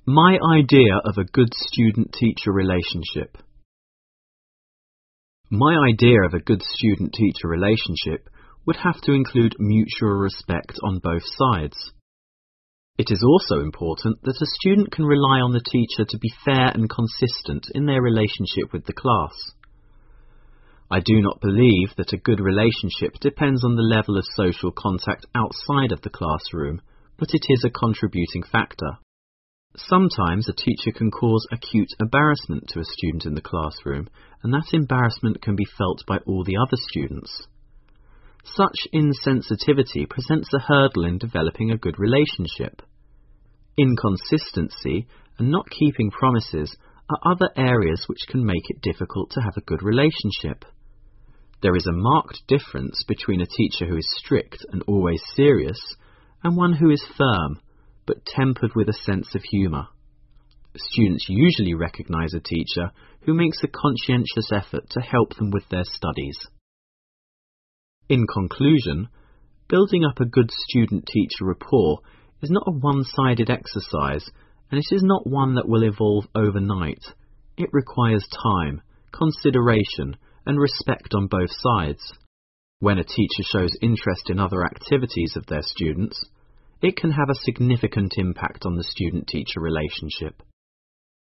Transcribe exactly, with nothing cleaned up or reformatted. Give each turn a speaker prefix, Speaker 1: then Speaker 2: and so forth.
Speaker 1: My idea of a good student-teacher relationship. My idea of a good student-teacher relationship would have to include mutual respect on both sides. It is also important that a student can rely on the teacher to be fair and consistent in their relationship with the class. I do not believe that a good relationship depends on the level of social contact outside of the classroom, but it is a contributing factor. Sometimes a teacher can cause acute embarrassment to a student in the classroom, and that embarrassment can be felt by all the other students. Such insensitivity presents a hurdle in developing a good relationship. Inconsistency and not keeping promises are other areas which can make it difficult to have a good relationship. There is a marked difference between a teacher who is strict and always serious and one who is firm, but tempered with a sense of humour. Students usually recognise a teacher who makes a conscientious effort to help them with their studies. In conclusion, building up a good student-teacher rapport is not a one-sided exercise, and it is not one that will evolve overnight. It requires time, consideration, and respect on both sides. When a teacher shows interest in other activities of their students, it can have a significant impact on the student-teacher relationship.